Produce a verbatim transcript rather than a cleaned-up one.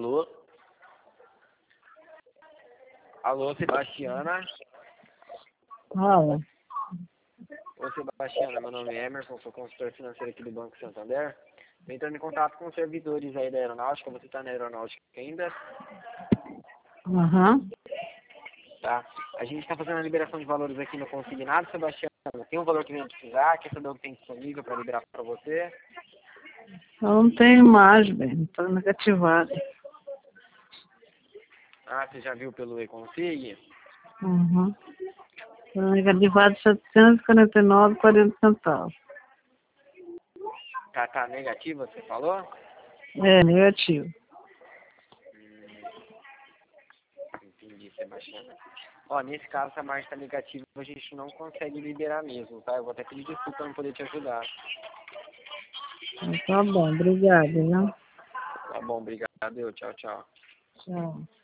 Alô? Alô, Sebastiana? Fala. Oi, Sebastiana, meu nome é Emerson, sou consultor financeiro aqui do Banco Santander. Estou entrando em contato com os servidores aí da aeronáutica. Você está na aeronáutica ainda? Aham. Uhum. Tá. A gente está fazendo a liberação de valores aqui no consignado, Sebastiana. Tem um valor que vem precisar, quer saber o que tem disponível para liberar para você? Eu não tenho mais, bem. Estou negativado. Ah, você já viu pelo e-config? Uhum. Estou negativado setecentos e quarenta e nove reais e quarenta centavos. Tá, tá negativo, você falou? É, negativo. Entendi, Sebastiana. Ó, nesse caso, se a margem está negativa, a gente não consegue liberar mesmo, tá? Eu vou até pedir desculpa para não poder te ajudar. Então, tá bom, obrigada, viu? Tá bom, obrigado. Eu, tchau, tchau. Tchau.